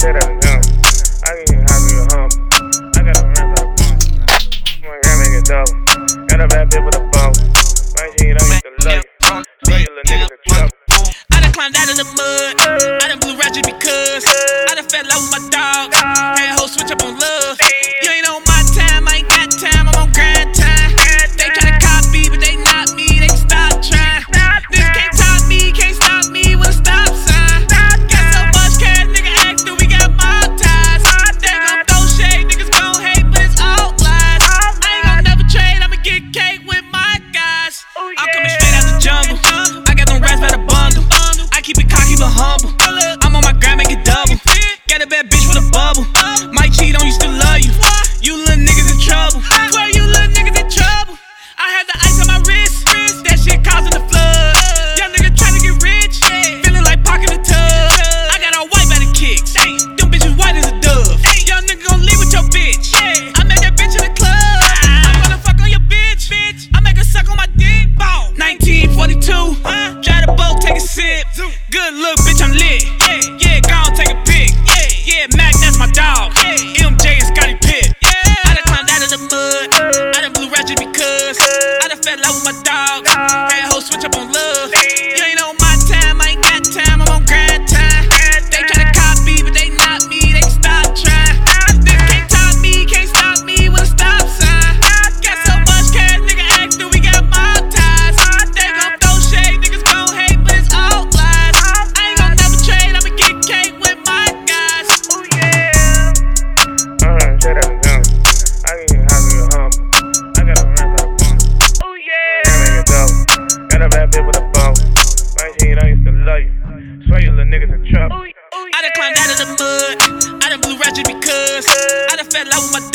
shit out of them. I can get happy with hump. I got a ring for the pump. My gram make it double. Got a bad bitch with a bump. My shit, I used to love you. Swear you little niggas in trouble. I done climbed out of the mud. I done blew ratchet because I done fell out with my dog. Had hoes switch up on love. You ain't on my time, I ain't got time, I'm on grind time. They tryna copy, but they not me, they can stop trying. Niggas can't top me, can't stop me with a stop sign. Got so much cash, nigga ask that we got mob ties. They gon' throw shade, niggas gon' hate, but it's all lies. I ain't gon' never trade, I'ma get cake with my guys. I'm coming straight out the jungle. I got them rats by the bundle. I keep it cocky but humble. I'm on my grind, make it double. Got a bad bitch with a bubble. Might cheat on you, still love you. You little niggas in trouble. Swear you little niggas in trouble. I had the ice on my wrist. That shit causing the flood. Young nigga trying to get rich. Feeling like pocket the tub. I got all white by the kicks. Them bitches white as a dove. Young nigga gon' leave with your bitch. I met that bitch in the club. I'm gonna fuck on your bitch. I make her suck on my dick. 1942. Drive the boat, take a sip. Good look, bitch, I'm lit. Yeah, gon' take a pic. Yeah, Mac, that's my dog. MJ and Scotty Pitt. I done climbed out of the mud. I done blew ratchet because I done fell out with my dog. Had hoes switch up on love. You ain't on my time, I ain't got time, I'm on grind time. They tryna copy, but they not me, they can stop trying. Niggas can't top me, can't stop me with a stop sign. Got so much cash, nigga act that we got mob ties. They gon' throw shade, niggas gon' hate, but it's all lies. I ain't gon' never trade, I'ma get cake with my guys. Oh yeah. Shit out of them. I can get happy with hump. I got a ring for the pump. Oh yeah. Gram make it double. Got a bad bitch with a bump. My shit, I used to love you. Swear you little niggas in trouble. I done climbed out of the mud. I done blew ratchet because I done fell out with my